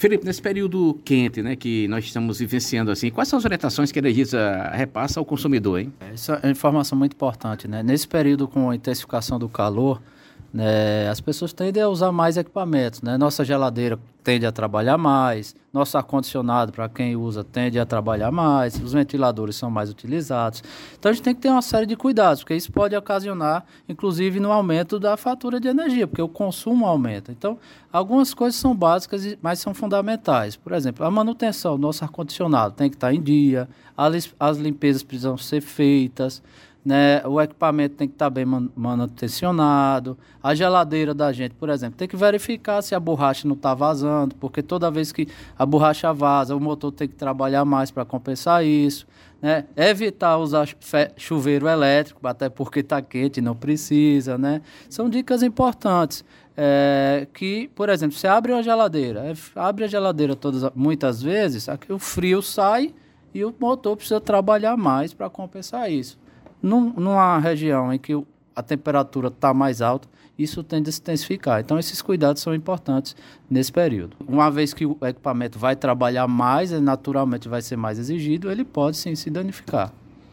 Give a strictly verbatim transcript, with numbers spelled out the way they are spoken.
Felipe, nesse período quente, né, que nós estamos vivenciando assim, quais são as orientações que a Energisa repassa ao consumidor, hein? Essa é uma informação muito importante, né? Nesse período com a intensificação do calor, né, as pessoas tendem a usar mais equipamentos, né? Nossa geladeira tende a trabalhar mais, nosso ar-condicionado, para quem usa, tende a trabalhar mais, os ventiladores são mais utilizados. Então, a gente tem que ter uma série de cuidados, porque isso pode ocasionar, inclusive, no aumento da fatura de energia, porque o consumo aumenta. Então, algumas coisas são básicas, mas são fundamentais. Por exemplo, a manutenção do nosso ar-condicionado tem que estar em dia, as limpezas precisam ser feitas, né? O equipamento tem que estar bem manutencionado. A geladeira da gente, por exemplo, tem que verificar se a borracha não está vazando, porque toda vez que a borracha vaza, o motor tem que trabalhar mais para compensar isso, né? Evitar usar chuveiro elétrico, até porque está quente e não precisa, né? São dicas importantes. É, que, por exemplo, você abre uma geladeira, abre a geladeira todas, muitas vezes, aqui o frio sai e o motor precisa trabalhar mais para compensar isso. Num, numa região em que a temperatura está mais alta, isso tende a se intensificar. Então, esses cuidados são importantes nesse período. Uma vez que o equipamento vai trabalhar mais, naturalmente vai ser mais exigido, ele pode sim se danificar.